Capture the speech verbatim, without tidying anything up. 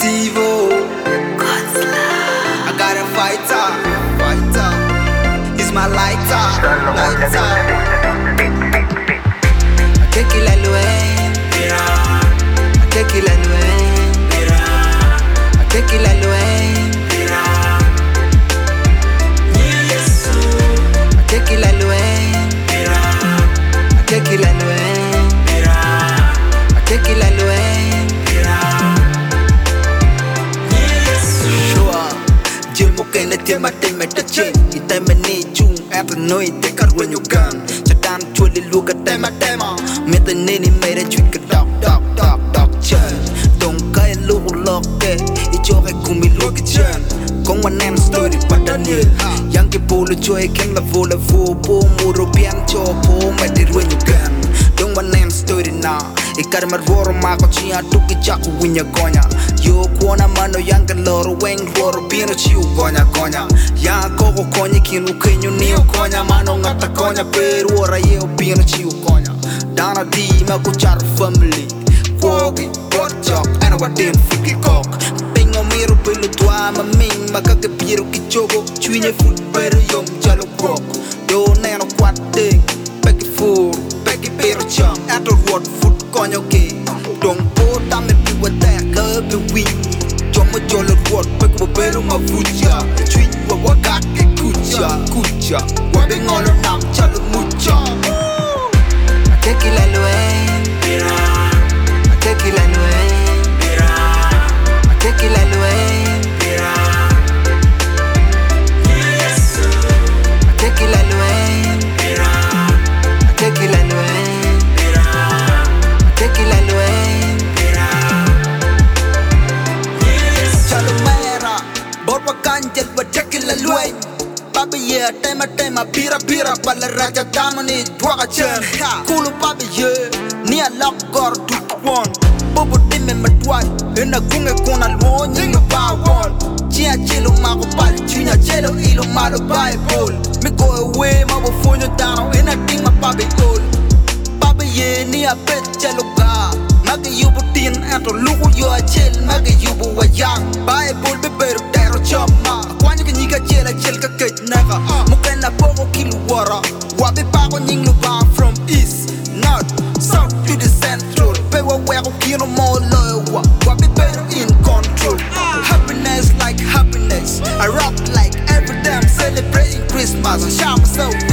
Tivo. I got a fighter, fighter. He's my lighter, lighter. I can't kill a Luan, I can't kill a Luan, I can't kill a Luan, I can't kill a Luan, I can't kill a Luan, I can't kill a Luan. Tim I tim at the chin, it time and need you after no it take out when you gun. So damn truly look at them at them. Met the nanny made a trick a dog, dog, dog, dog, churn. Don't guy look lock it, it's your kumi look at churn. Con one name story, but Daniel. Young people joy can la vola vo, po, muro, pian, chopo, met it when you gun. Don't one name story now. Ikar marvoro mako chia tuki chaku winya konya. Yo kuona mano yang loro weng loro bino chiu konya konya. Yang koko konya kinu kenyo niyo konya. Mano ngata konya peru ora yeo bino chiu konya. Dana di mako char family. Kwogi, porchok, ana wadin fiki kok. Pingo miro pilo tua maming makake piro kichogo. Chwinye food pero yom chalo kwok. Yo neno kwat ding, peki fur, peki pero chum. Ato ruot food konyo ke. Dong po dame piwa teka be win. Jomo jolo ruot peki wa pero mavuja. Chwin wa wakake kucha, kucha. Wabe ngolo nam chalo mucha. I can't kill a Luan, I can't kill a Luan, I can't kill a Luan, I can't kill a Luan, I can't kill a Luan, I can't kill a Luan. Chalumera, borwa kanjel wa chakil a Luan. Papi yeah, tema tema bira bira pala raja damani dwaga chen. Kulu papi yeah, ni a lock gor to one. Bobo dime matwai, ina kunge kuna luo nyingo pa one. Chia chilo mako pali chunya chelo ilo malo bible. Me go away ma wo fonyo down, ina ting ma papi goal. Papi yeah, ni a bet chelo ga. Mage yubu tin ato lugu yo a chel, mage yubu wa yang. Bible be beru dero chama. Kwanya ka nyika chela chel ka kech naga. Mukena pogo kilu wara. Wabi pago nying luba from east, north, south to the central. Pewa wego kino mo loywa. Wabi beru in control. Happiness like happiness. I rock like every damn celebrating Christmas. I shout myself